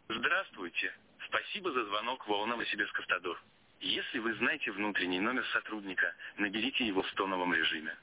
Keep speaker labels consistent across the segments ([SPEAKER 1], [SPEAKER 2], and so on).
[SPEAKER 1] Здравствуйте. Спасибо за звонок в ООО «Новосибирск-Автодор». Если вы знаете внутренний номер сотрудника, наберите его в тоновом режиме.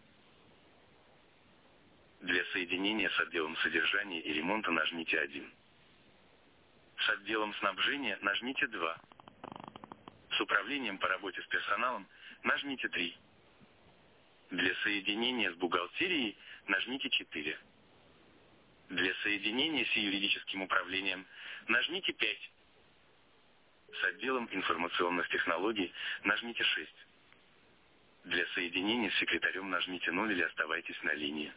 [SPEAKER 1] Для соединения с отделом содержания и ремонта нажмите 1. С отделом снабжения нажмите 2. С управлением по работе с персоналом нажмите 3. Для соединения с бухгалтерией нажмите 4. Для соединения с юридическим управлением нажмите 5. С отделом информационных технологий нажмите 6. Для соединения с секретарем нажмите 0 или оставайтесь на линии.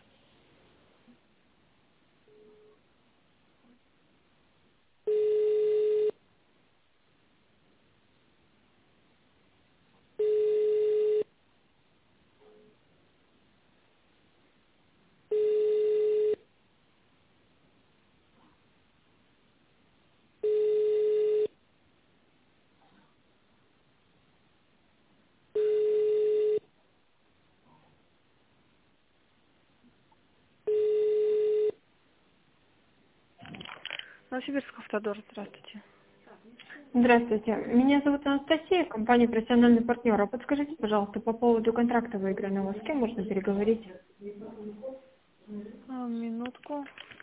[SPEAKER 1] Новосибирск Автодор, здравствуйте.
[SPEAKER 2] Здравствуйте. Меня зовут Анастасия, компания «Профессиональный партнер». А подскажите, пожалуйста, по поводу контракта выигранного, с кем можно переговорить?
[SPEAKER 1] Минутку.